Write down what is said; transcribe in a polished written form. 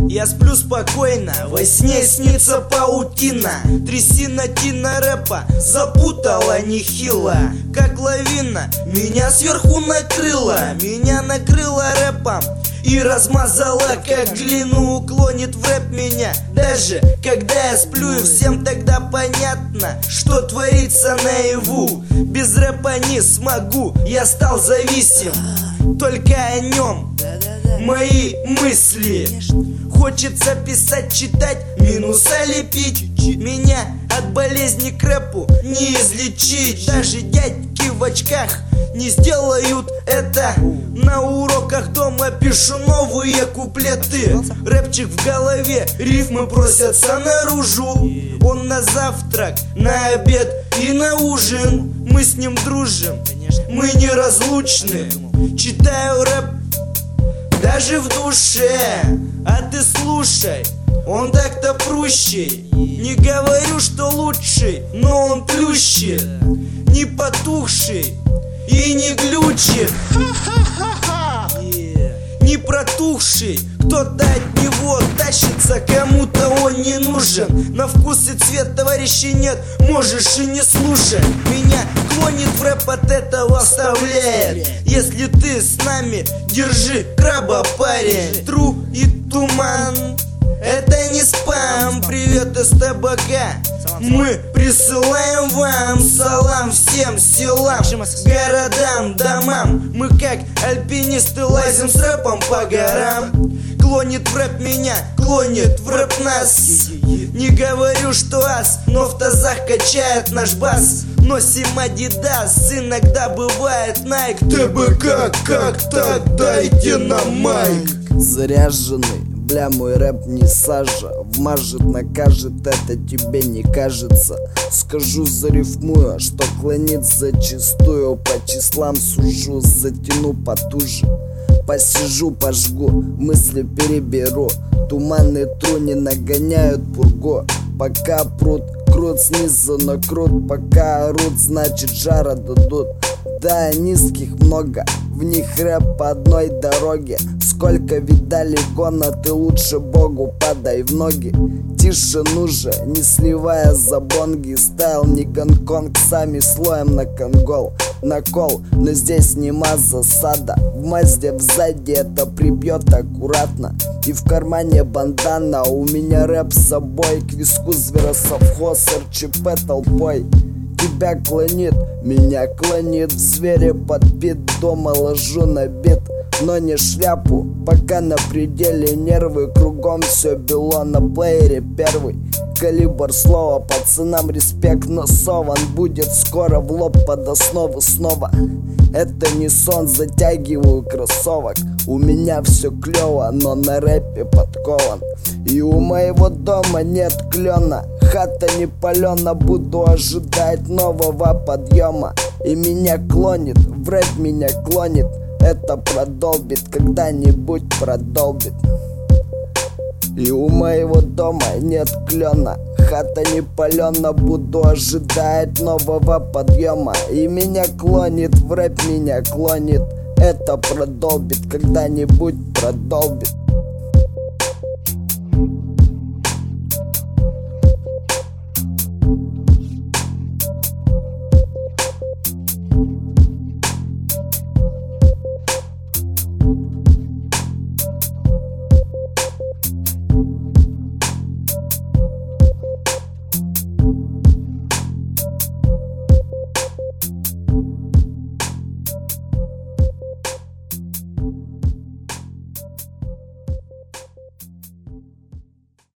Я сплю спокойно, во сне снится паутина. Трясина тина рэпа запутала нехило. Как лавина меня сверху накрыла. Меня накрыла рэпом и размазала, как глину. Уклонит в рэп меня даже когда я сплю. И всем тогда понятно, что творится наяву. Без рэпа не смогу, я стал зависим только о нем. Мои мысли хочется писать, читать, минуса лепить. Меня от болезни к рэпу не излечить. Даже дядьки в очках не сделают это. На уроках дома пишу новые куплеты. Рэпчик в голове, рифмы просятся наружу. Он на завтрак, на обед и на ужин. Мы с ним дружим, мы неразлучны. Читаю рэп даже в душе. А ты слушай, он так-то прущий. Не говорю, что лучший, но он плющит. Не потухший и не глючит. Не протухший, кто-то от него тащится, кому-то он не нужен. На вкус и цвет товарищей нет, можешь и не слушать. Меня клонит в рэп, от этого вставляет. Если ты с нами, держи краба, парень. Тру и туман, это не спам. Привет из табака, мы присылаем вам салам всем селам, городам, домам. Мы как альпинисты лазим с рэпом по горам. Клонит в рэп меня, клонит в рэп нас. Не говорю, что ас, но в тазах качает наш бас. Носим Адидас, иногда бывает Найк. ТБК, как так, дайте нам майк. Заряженный, бля, мой рэп не сажа. Вмажет, накажет, это тебе не кажется. Скажу, зарифмую, что клонит зачастую. По числам сужу, затяну потуже. Посижу, пожгу, мысли переберу. Туманы тру не нагоняют пургу. Пока прут, крут снизу, но крут. Пока орут, значит жара дадут. Да, низких много, в них рэп по одной дороге. Сколько видали гона, ты лучше Богу падай в ноги. Тише нужа, не сливая за бонги. Стайл не Гонконг, сами слоем на конгол. На кол, но здесь нема засада. В Мазде сзади это прибьет аккуратно. И в кармане бандана, у меня рэп с собой. К виску зверосовхоз, РЧП толпой. Тебя клонит, меня клонит. В звере подбит, дома ложу на бит. Но не шляпу, пока на пределе нервы. Кругом все бело, на плеере первый калибр слова. Пацанам респект, но сован будет скоро в лоб под основу снова. Это не сон, затягиваю кроссовок. У меня все клево, но на рэпе подкован. И у моего дома нет клена, хата не палена. Буду ожидать нового подъема. И меня клонит, в рэп меня клонит. Это продолбит, когда-нибудь продолбит. И у моего дома нет клена, хата не палена. Буду ожидать нового подъема. И меня клонит, в рэп меня клонит. Это продолбит, когда-нибудь продолбит.